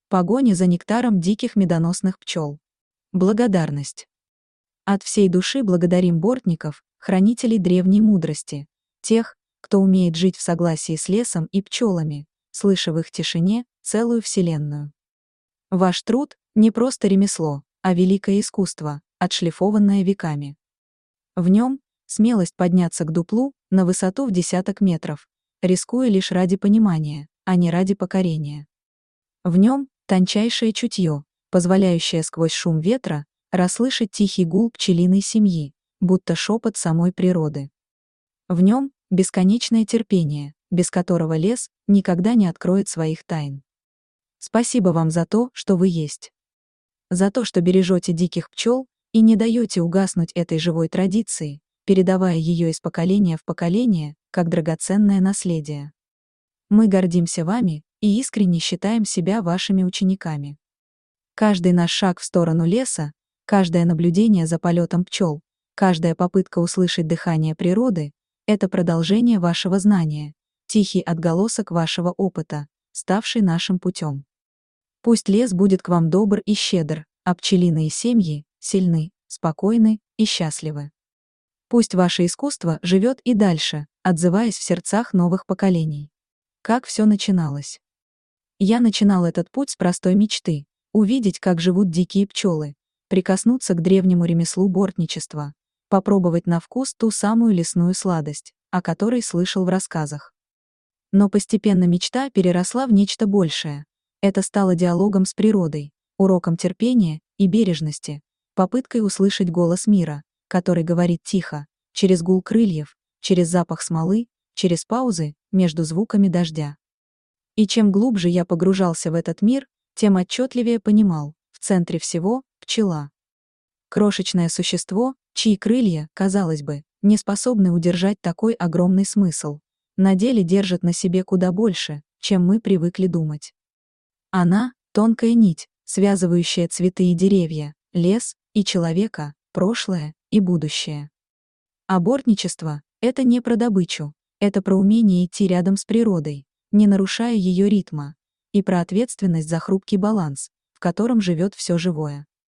Погоня за нектаром диких медоносных пчел. Благодарность. От всей души благодарим бортников, хранителей древней мудрости, тех, кто умеет жить в согласии с лесом и пчелами, слыша в их тишине целую вселенную. Ваш труд — не просто ремесло, а великое искусство, отшлифованное веками. В нем смелость подняться к дуплу на высоту в десяток метров, рискуя лишь ради понимания, а не ради покорения. В нем тончайшее чутье, позволяющее сквозь шум ветра расслышать тихий гул пчелиной семьи, будто шепот самой природы. В нем бесконечное терпение, без которого лес никогда не откроет своих тайн. Спасибо вам за то, что вы есть. За то, что бережете диких пчел и не даете угаснуть этой живой традиции, передавая ее из поколения в поколение, как драгоценное наследие. Мы гордимся вами и искренне считаем себя вашими учениками. Каждый наш шаг в сторону леса, каждое наблюдение за полетом пчел, каждая попытка услышать дыхание природы — это продолжение вашего знания, тихий отголосок вашего опыта, ставший нашим путем. Пусть лес будет к вам добр и щедр, а пчелиные семьи сильны, спокойны и счастливы. Пусть ваше искусство живет и дальше, отзываясь в сердцах новых поколений. Как все начиналось? Я начинал этот путь с простой мечты — увидеть, как живут дикие пчелы, прикоснуться к древнему ремеслу бортничества, попробовать на вкус ту самую лесную сладость, о которой слышал в рассказах. Но постепенно мечта переросла в нечто большее. Это стало диалогом с природой, уроком терпения и бережности, попыткой услышать голос мира, который говорит тихо, через гул крыльев, через запах смолы, через паузы между звуками дождя. И чем глубже я погружался в этот мир, тем отчетливее понимал, в центре всего — пчела. Крошечное существо, чьи крылья, казалось бы, не способны удержать такой огромный смысл, на деле держат на себе куда больше, чем мы привыкли думать. Она — тонкая нить, связывающая цветы и деревья, лес и человека, прошлое и будущее. А бортничество — это не про добычу, это про умение идти рядом с природой, не нарушая ее ритма, и про ответственность за хрупкий баланс, в котором живет все живое.